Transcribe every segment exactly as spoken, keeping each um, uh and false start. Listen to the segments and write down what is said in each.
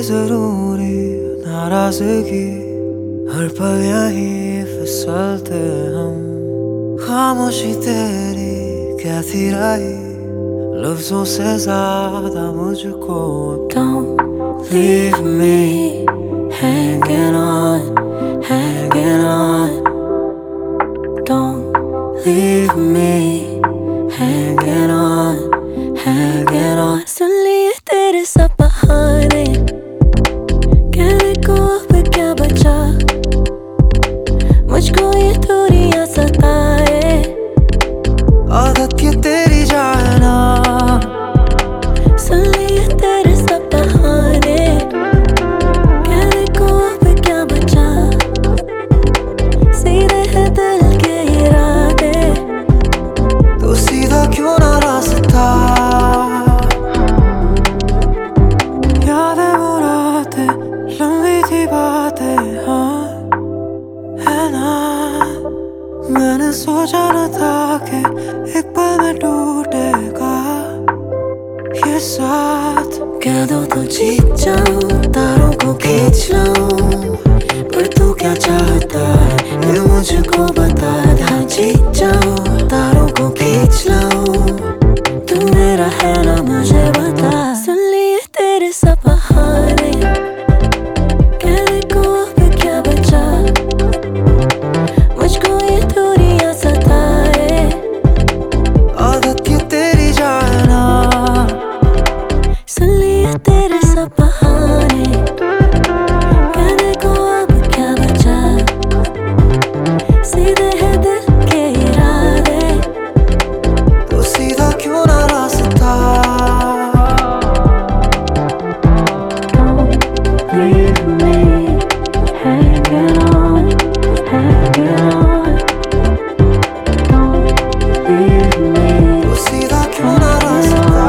जरूरी नाराजगी, हर पल यहीं फिसलते हम। खामोशी तेरी कहती रही, लफ्जों से ज्यादा मुझको। Don't leave me hanging on, hanging on. Don't leave me hanging on, hanging on. सुन लिए तेरे सब बहाने, कहने को अब क्या बचा, मुझको ये दूरियां सताए। आदत की तेरी जाना, सुन लिए तेरे सब बहाने, कहने को अब क्या बचा, सीधे है दिल के इरादे। तो सीधा क्यों ना रास्ता, यादें वो रातें, लंबी थी बातें, हाँ है ना। मैंने सोचा न था कि एक पल में टूटेगा ये साथ। कह दो तो जीत जाऊं, तारों को खींच लाऊं, पर तू क्या चाहता है ये मुझको बता। हाँ जीत जाऊं, तारों को खींच लाऊं, तू मेरा है ना मुझे बता। सुन लिए तेरे सब बहाने, कहने को अब क्या बचा, मुझको ये दूरियां सताए। आदत की तेरी जाना, सुन लिए तेरे सब बहाने, कहने को अब क्या बचा, सीधे है दिल के इरादे। तो सीधा क्यों ना रास्ता। Leave me hanging on, hanging on. Don't leave me. तो सीधा क्यों ना रास्ता।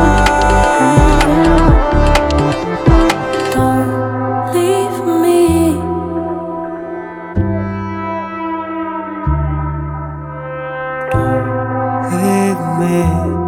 Don't leave me. Leave me.